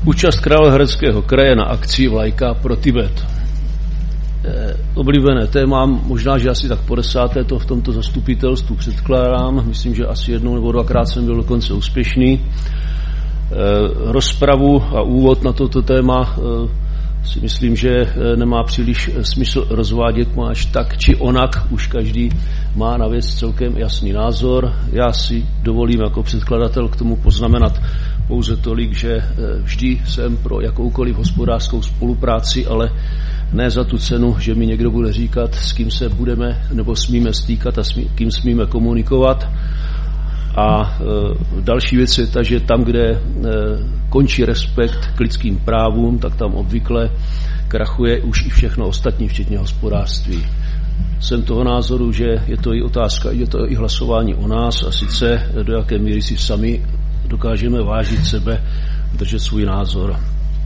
Účast Královéhradeckého kraje na akci Vlajka pro Tibet. Oblíbené téma, možná, že asi tak po 10. to v tomto zastupitelstvu předkládám. Myslím, že asi jednou nebo dvakrát jsem byl dokonce úspěšný. Rozpravu a úvod na toto téma si myslím, že nemá příliš smysl rozvádět, máš tak či onak, už každý má na věc celkem jasný názor. Já si dovolím jako předkladatel k tomu poznamenat pouze tolik, že vždy jsem pro jakoukoliv hospodářskou spolupráci, ale ne za tu cenu, že mi někdo bude říkat, s kým se budeme nebo smíme stýkat a s kým smíme komunikovat. A další věc je ta, že tam, kde končí respekt k lidským právům, tak tam obvykle krachuje už i všechno ostatní, včetně hospodářství. Jsem toho názoru, že je to i otázka, je to i hlasování o nás, a sice do jaké míry si sami dokážeme vážit sebe, držet svůj názor.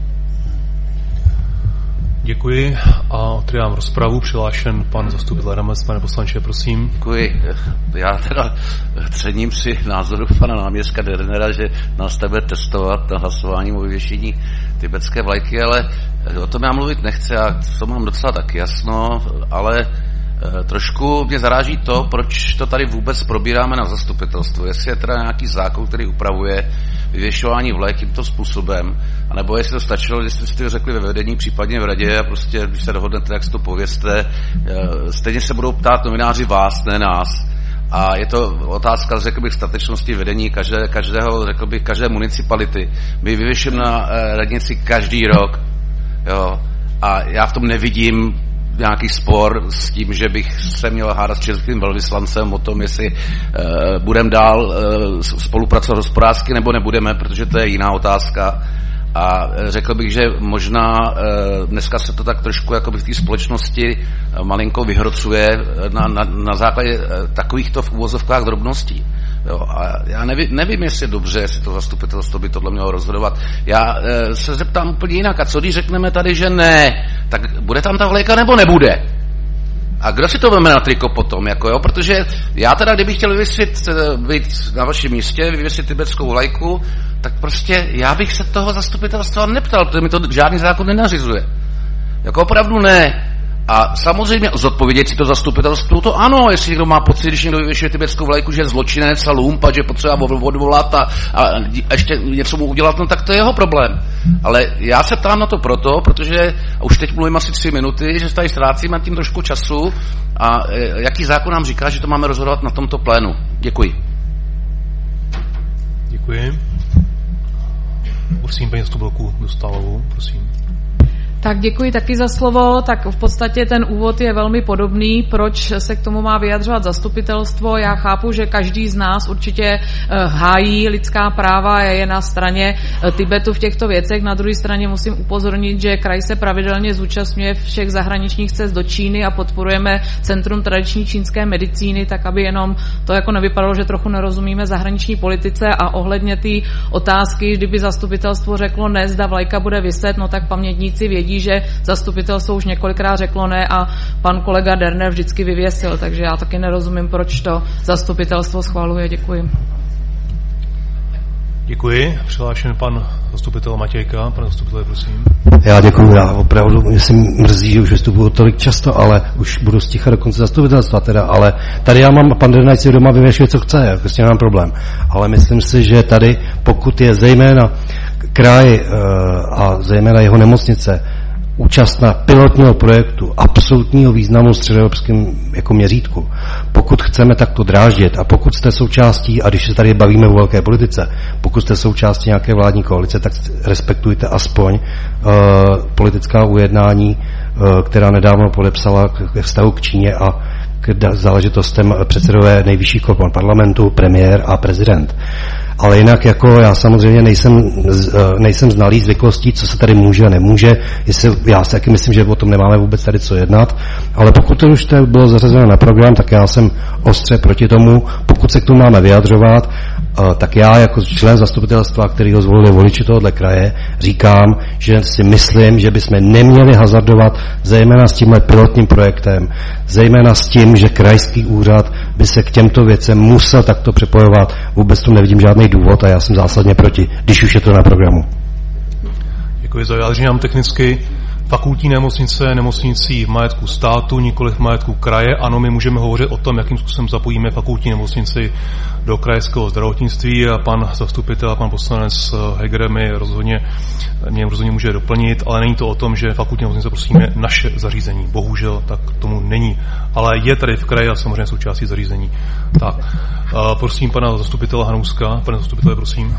Děkuji a otvírám rozpravu. Přihlášen pan zastupitel Adamec. Pane poslanče, prosím. Děkuji. Já teda cením si názoru pana náměstka Dernera, že nás bude testovat na hlasování o vyvěšení tibetské vlajky, ale o tom já mluvit nechci, já to mám docela tak jasno, ale trošku mě zaráží to, proč to tady vůbec probíráme na zastupitelstvu. Jestli je teda nějaký zákon, který upravuje vyvěšování vlajek tímto způsobem, anebo jestli to stačilo, jestli jste to řekli ve vedení, případně v radě, a prostě, když se dohodnete, jak si to povězte. Stejně se budou ptát novináři vás, ne nás. A je to otázka, řekl bych, statečnosti vedení každého, řekl bych, každé municipality. My vyvěšujeme na radnici každý rok. Jo. A já v tom nevidím nějaký spor s tím, že bych se měl hádat s českým velvyslancem o tom, jestli budeme dál spolupracovat hospodářsky nebo nebudeme, protože to je jiná otázka. A řekl bych, že možná dneska se to tak trošku jako by v té společnosti malinko vyhrocuje na základě takovýchto v uvozovkách drobností. Jo, a já nevím, jestli je dobře, jestli to zastupitelstvo by tohle mělo rozhodovat. Já se zeptám úplně jinak. A co když řekneme tady, že ne, tak bude tam ta vlajka nebo nebude? A kdo si to veme na triko potom? Jako jo? Protože já teda, kdybych chtěl být na vašem místě, vyvěsit tibetskou vlajku, tak prostě já bych se toho zastupitelstva neptal, protože mi to žádný zákon nenařizuje. Jako opravdu ne. A samozřejmě zodpovědět si to zastupitelstvu, to ano, jestli někdo má pocit, když někdo vyvěšuje tibetskou vlajku, že je zločinec a lumpa, že potřeba odvolat a ještě něco mu udělat, no tak to je jeho problém. Ale já se ptám na to proto, protože už teď mluvím asi 3 minuty, že tady ztrácíme tím trošku času, a jaký zákon nám říká, že to máme rozhodovat na tomto plénu. Děkuji. Děkuji. Prosím paní zastupitelku Dostálovou, prosím. Tak děkuji taky za slovo. Tak v podstatě ten úvod je velmi podobný. Proč se k tomu má vyjadřovat zastupitelstvo? Já chápu, že každý z nás určitě hájí lidská práva a je na straně Tibetu v těchto věcech. Na druhé straně musím upozornit, že kraj se pravidelně zúčastňuje všech zahraničních cest do Číny a podporujeme Centrum tradiční čínské medicíny, tak aby jenom to jako nevypadalo, že trochu nerozumíme zahraniční politice. A ohledně té otázky, kdyby zastupitelstvo řeklo ne, zda vlajka bude viset, no tak pamětníci vědí, že zastupitelstvo už několikrát řeklo ne a pan kolega Derner vždycky vyvěsil, takže já taky nerozumím, proč to zastupitelstvo schvaluje. Děkuji. Děkuji. Přihlášen pan zastupitel Matějka. Pan zastupitel, prosím. Já děkuji. Já opravdu, mě se mrzí, že už vystupuju tolik často, ale už budu sticha do konce zastupitelstva teda, ale tady já mám, pan Dernajc si doma vyvěšuje, co chce, prostě nemám problém. Ale myslím si, že tady, pokud je zejména kraj a zejména jeho nemocnice účastná pilotního projektu absolutního významu středoevropském jako měřítku. Pokud chceme takto dráždět a pokud jste součástí, a když se tady bavíme o velké politice, pokud jste součástí nějaké vládní koalice, tak respektujte aspoň politická ujednání, která nedávno podepsala ke vztahu k Číně a k záležitostem předsedové nejvyšších komor parlamentu, premiér a prezident. Ale jinak jako já samozřejmě nejsem znalý zvyklostí, co se tady může a nemůže. Já si taky myslím, že o tom nemáme vůbec tady co jednat, ale pokud to už bylo zařazeno na program, tak já jsem ostře proti tomu. Pokud se k tomu máme vyjadřovat, tak já jako člen zastupitelstva, který ho zvolili voliči tohoto kraje, říkám, že si myslím, že bychom neměli hazardovat zejména s tímhle pilotním projektem, zejména s tím, že krajský úřad by se k těmto věcem musel takto připojovat. Vůbec tu nevidím žádný důvod a já jsem zásadně proti, když už je to na programu. Děkuji za vyjádření. Nám technicky fakultní nemocnice, nemocnicí v majetku státu, nikoliv v majetku kraje. Ano, my můžeme hovořit o tom, jakým způsobem zapojíme fakultní nemocnici do krajského zdravotnictví a pan zastupitel a pan poslanec Heger mě rozhodně může doplnit, ale není to o tom, že fakultní nemocnice prosíme naše zařízení. Bohužel tak tomu není. Ale je tady v kraji a samozřejmě součástí zařízení. Tak, prosím pana zastupitele Hanouska. Pane zastupitele, prosím.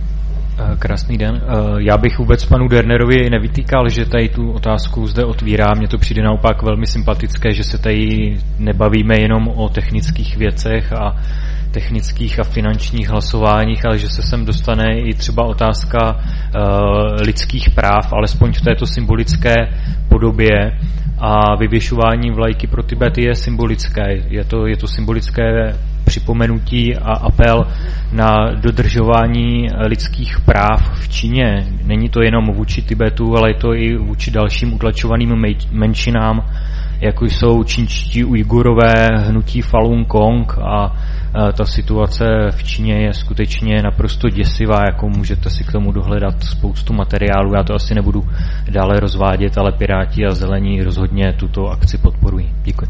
Krásný den. Já bych vůbec panu Dernerovi nevytýkal, že tady tu otázku zde otvírá. Mně to přijde naopak velmi sympatické, že se tady nebavíme jenom o technických věcech a technických a finančních hlasováních, ale že se sem dostane i třeba otázka lidských práv, alespoň v této symbolické podobě. A vyvěšování vlajky pro Tibet je symbolické. Je to symbolické připomenutí a apel na dodržování lidských práv v Číně. Není to jenom vůči Tibetu, ale je to i vůči dalším utlačovaným menšinám, jako jsou čínští Ujgurové, hnutí Falun Gong a ta situace v Číně je skutečně naprosto děsivá, jako můžete si k tomu dohledat spoustu materiálů. Já to asi nebudu dále rozvádět, ale Piráti a Zelení rozhodně tuto akci podporují. Děkuji.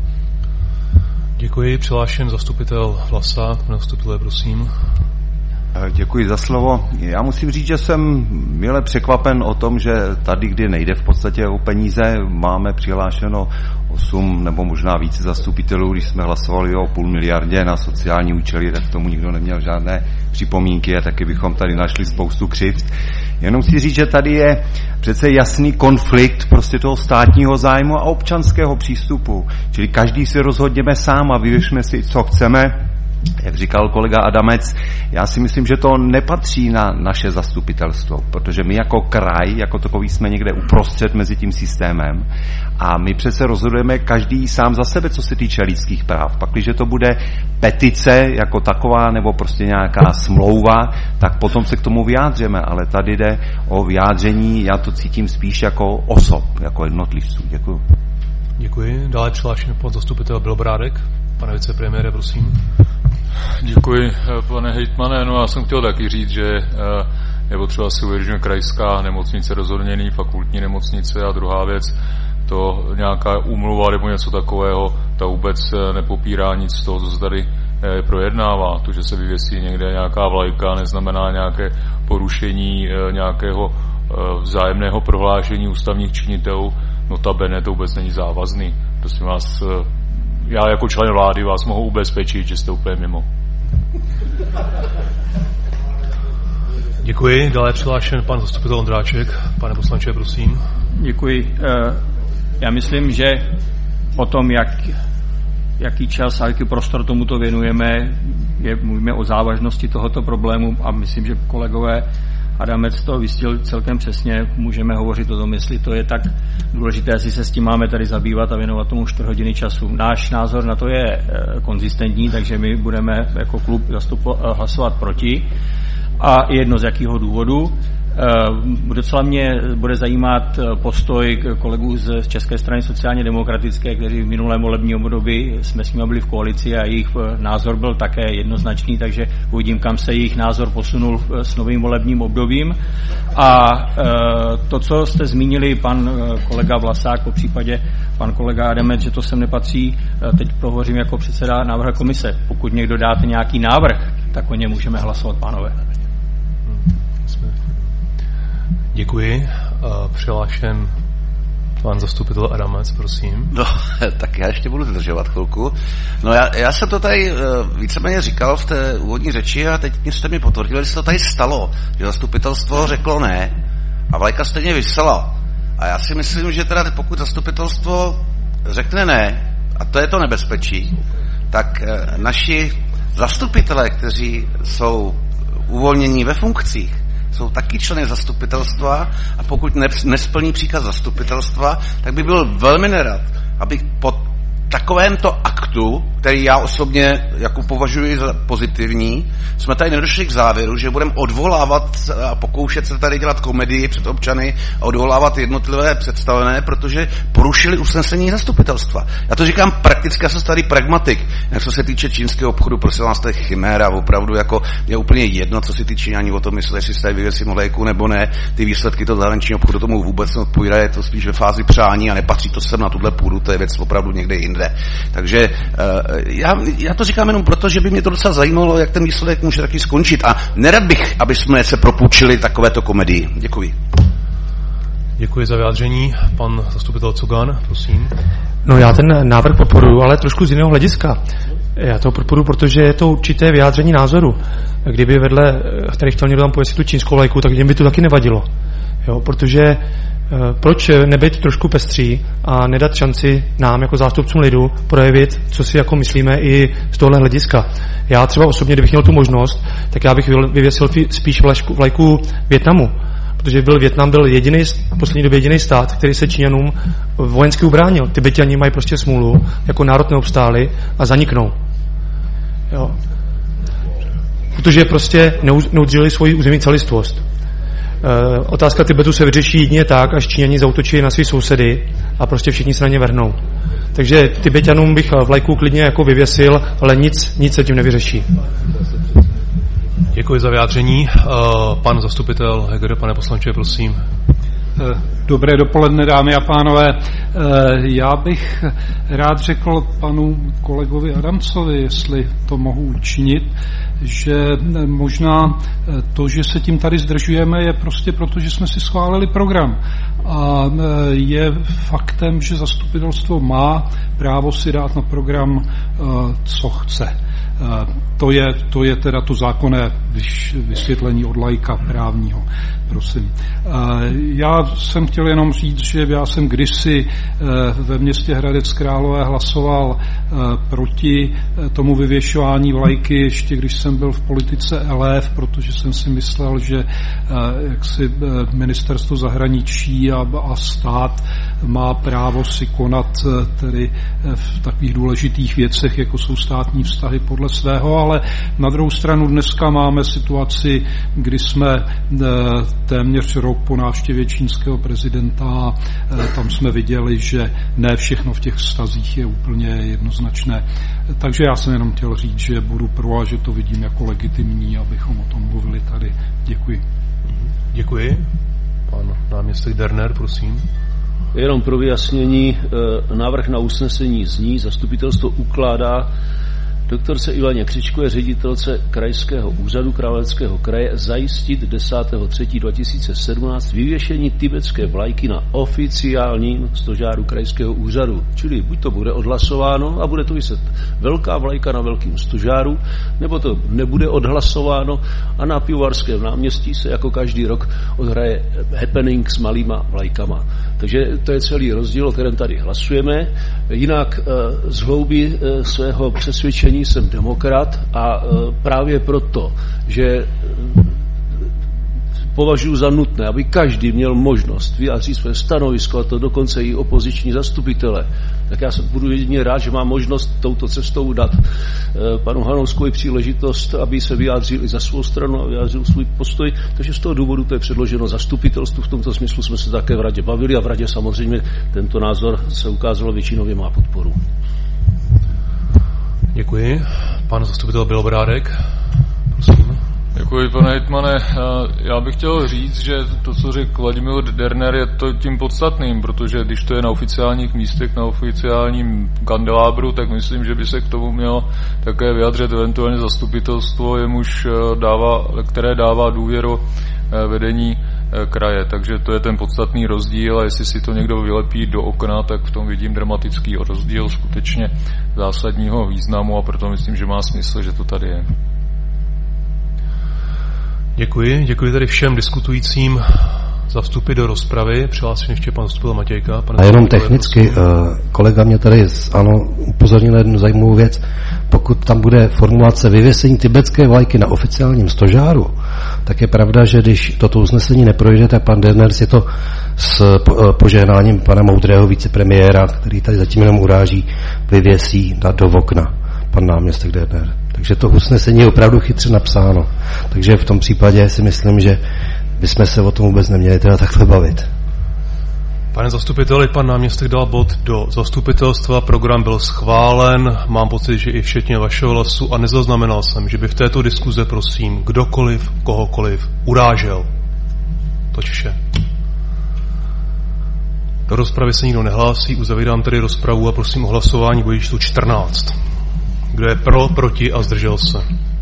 Děkuji. Přihlášen zastupitel Vlasák. Pane zastupitele, prosím. Děkuji za slovo. Já musím říct, že jsem mile překvapen o tom, že tady, kdy nejde v podstatě o peníze, máme přihlášeno 8 nebo možná více zastupitelů. Když jsme hlasovali o 500 miliardě na sociální účely, tak k tomu nikdo neměl žádné připomínky a taky bychom tady našli spoustu křivd. Jenom si říct, že tady je přece jasný konflikt prostě toho státního zájmu a občanského přístupu. Čili každý si rozhodněme sám a vyvěšme si, co chceme. Jak říkal kolega Adamec, já si myslím, že to nepatří na naše zastupitelstvo, protože my jako kraj, jako takový jsme někde uprostřed mezi tím systémem a my přece rozhodujeme každý sám za sebe, co se týče lidských práv. Pakliže to bude petice jako taková nebo prostě nějaká smlouva, tak potom se k tomu vyjádřeme, ale tady jde o vyjádření, já to cítím spíš jako osob, jako jednotlivců. Děkuji. Děkuji. Dále přihlášen pan zastupitel Bělobrádek. Pane vicepremiére, prosím. Děkuji, pane hejtmane. No, já jsem chtěl taky říct, že je potřeba si uvědomit, že krajská nemocnice rozhodně není fakultní nemocnice a druhá věc, to nějaká úmluva nebo něco takového, ta vůbec nepopírá nic z toho, co se tady projednává. To, že se vyvěsí někde nějaká vlajka, neznamená nějaké porušení nějakého vzájemného prohlášení ústavních činitelů, notabene to vůbec není závazný. Prosím vás, já jako člen vlády vás mohu ubezpečit, že jste úplně mimo. Děkuji. Dále je přihlášen pan zastupitel Ondráček. Pane poslanče, prosím. Děkuji. Já myslím, že o tom, jaký čas a jaký prostor tomuto věnujeme, mluvíme o závažnosti tohoto problému a myslím, že kolegové Adamec to vystihl celkem přesně. Můžeme hovořit o tom, jestli to je tak důležité, jestli se s tím máme tady zabývat a věnovat tomu 4 hodiny času. Náš názor na to je konzistentní, takže my budeme jako klub hlasovat proti. A jedno z jakého důvodu. Docela mě bude zajímat postoj kolegů z České strany sociálně demokratické, kteří v minulém volebním období jsme s nimi byli v koalici a jejich názor byl také jednoznačný, takže uvidím, kam se jejich názor posunul s novým volebním obdobím. A to, co jste zmínili, pan kolega Vlasák, po případě pan kolega Adamec, že to sem nepatří, teď prohovořím jako předseda návrhu komise. Pokud někdo dáte nějaký návrh, tak o něm můžeme hlasovat, pánové. Děkuji. Přihlášen pan zastupitel Adamec, prosím. No, tak já ještě budu zdržovat chvilku. No, já jsem to tady víceméně říkal v té úvodní řeči a teď jste mi potvrdili, že se to tady stalo, že zastupitelstvo řeklo ne a vlajka stejně visela. A já si myslím, že teda pokud zastupitelstvo řekne ne, a to je to nebezpečí, tak naši zastupitelé, kteří jsou uvolnění ve funkcích, jsou taky členy zastupitelstva a pokud nesplní příkaz zastupitelstva, tak by byl velmi nerad, aby po takovémto aktu který já osobně jako považuji za pozitivní, jsme tady nedošli k závěru, že budeme odvolávat a pokoušet se tady dělat komedii před občany a odvolávat jednotlivé představené, protože porušili usnesení zastupitelstva. Já to říkám prakticky, já jsem tady pragmatik. Co se týče čínského obchodu, prosím vás, to je chiméra, opravdu jako je úplně jedno, co si ty Číňani o tom myslí, jestli se tady vyvěsí olejku nebo ne. Ty výsledky toho zahraničního obchodu tomu vůbec neodpovídají, je to spíš ve fázi přání a nepatří to sem na tuhle půdu, to je věc opravdu někde jinde. Takže já to říkám jenom proto, že by mě to docela zajímalo, jak ten výsledek může taky skončit. A nerad bych, aby jsme se propůjčili takovéto komedii. Děkuji. Děkuji za vyjádření. Pan zastupitel Cogan, prosím. No já ten návrh podporuji, ale trošku z jiného hlediska. Já to podporuji, protože je to určité vyjádření názoru. Kdyby vedle, tady chtěl někdo tam pověsit tu čínskou vlajku, tak jim by to taky nevadilo. Jo, protože proč nebyt trošku pestří a nedat šanci nám jako zástupcům lidu projevit, co si jako myslíme i z tohohle hlediska. Já třeba osobně, kdybych měl tu možnost, tak já bych vyvěsil spíš vlajku Vietnamu, protože Vietnam byl v poslední době jediný stát, který se Číňanům vojensky ubránil. Tibetani mají prostě smůlu, jako národ neobstáli a zaniknou. Jo. Protože prostě neudrželi svoji územní celistvost. Otázka Tibetu se vyřeší jedině tak, až Číňani zaútočí na svý sousedy a prostě všichni se na ně vrhnou. Takže Tibetanům bych vlajku klidně jako vyvěsil, ale nic se tím nevyřeší. Děkuji za vyjádření. Pan zastupitel Heger, pane poslanče, prosím. Dobré dopoledne, dámy a pánové. Já bych rád řekl panu kolegovi Adamcovi, jestli to mohu učinit, že možná to, že se tím tady zdržujeme, je prostě proto, že jsme si schválili program. A je faktem, že zastupitelstvo má právo si dát na program, co chce. To je teda to zákonné vysvětlení od laika právního, prosím. Já jsem chtěl jenom říct, že já jsem kdysi ve městě Hradec Králové hlasoval proti tomu vyvěšování vlajky, ještě když jsem byl v politice LF, protože jsem si myslel, že jaksi ministerstvo zahraničí a stát má právo si konat tedy v takových důležitých věcech, jako jsou státní vztahy podle svého, ale na druhou stranu dneska máme situaci, kdy jsme téměř rok po návštěvě čínského prezidenta a tam jsme viděli, že ne všechno v těch vztazích je úplně jednoznačné. Takže já jsem jenom chtěl říct, že budu pro a že to vidím jako legitimní, abychom o tom mluvili tady. Děkuji. Děkuji. Pan náměstek Derner, prosím. Jenom pro vyjasnění, návrh na usnesení zní, zastupitelstvo ukládá doktorce Ivaně Křičkové, ředitelce Krajského úřadu Královéhradeckého kraje, zajistit 10.3.2017 vyvěšení tibetské vlajky na oficiálním stožáru Krajského úřadu. Čili buď to bude odhlasováno a bude to vyset velká vlajka na velkém stožáru, nebo to nebude odhlasováno a na Pivovarském náměstí se jako každý rok odhraje happening s malýma vlajkama. Takže to je celý rozdíl, o kterém tady hlasujeme. Jinak z hloubi svého přesvědčení jsem demokrat a právě proto, že považuji za nutné, aby každý měl možnost vyjádřit své stanovisko, a to dokonce i opoziční zastupitele, tak já budu jedině rád, že mám možnost touto cestou dát panu Hanouskovi příležitost, aby se vyjádřil i za svou stranu a vyjádřil svůj postoj. Takže z toho důvodu to je předloženo zastupitelstvu. V tomto smyslu jsme se také v radě bavili a v radě samozřejmě tento názor se ukázalo většinově má podporu. Děkuji. Pan zastupitel Bělobrádek, prosím. Děkuji, pane hejtmane. Já bych chtěl říct, že to, co řekl Vladimír Derner, je to tím podstatným, protože když to je na oficiálních místech, na oficiálním kandelábru, tak myslím, že by se k tomu mělo také vyjadřit eventuálně zastupitelstvo, které dává důvěru vedení kraje. Takže to je ten podstatný rozdíl a jestli si to někdo vylepí do okna, tak v tom vidím dramatický rozdíl skutečně zásadního významu a proto myslím, že má smysl, že to tady je. Děkuji tady všem diskutujícím za vstupy do rozpravy. Přihlásil ještě pan zastupitel Matějka. A jenom technicky, kolega mě tady upozornil na jednu zajímavou věc. Pokud tam bude formulace vyvěsení tibetské vlajky na oficiálním stožáru, tak je pravda, že když toto usnesení neprojde, tak pan Derner si to s požehnáním pana moudrého vicepremiéra, který tady zatím jenom uráží, vyvěsí do okna. pan náměstek DPR. Takže to usnesení je opravdu chytře napsáno. Takže v tom případě si myslím, že bychom se o tom vůbec neměli teda takhle bavit. Pane zastupiteli, pan náměstek dal bod do zastupitelstva, program byl schválen, mám pocit, že i včetně vašeho hlasu a nezaznamenal jsem, že by v této diskuze, prosím, kdokoliv, kohokoliv urážel. Toť vše. Do rozpravy se nikdo nehlásí, uzavírám tedy rozpravu a prosím o hlasování bodu číslo 14. Kdo je pro, proti a zdržel se?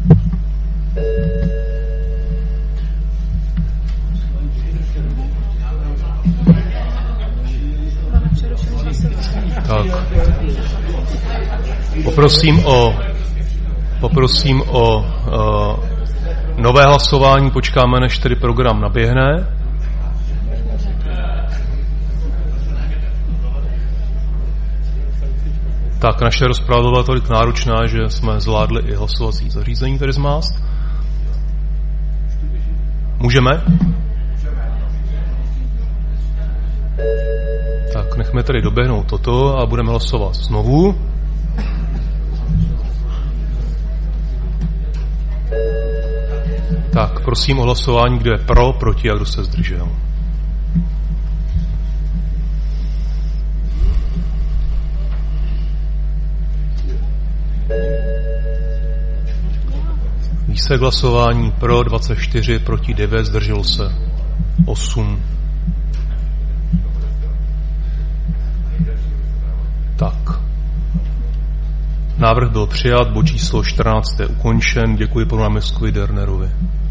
Tak. Poprosím o nové hlasování, počkáme, než tedy program naběhne. Tak, naše rozprava byla tolik náročná, že jsme zvládli i hlasovací zařízení tady zmást. Můžeme? Tak, nechme tady doběhnout toto a budeme hlasovat znovu. Tak, prosím o hlasování, kdo je pro, proti a kdo se zdržel. Výsledek hlasování pro 24, proti 9, zdrželo se 8. Tak. Návrh byl přijat, bod číslo 14 je ukončen. Děkuji panu náměstkovi Dernerovi.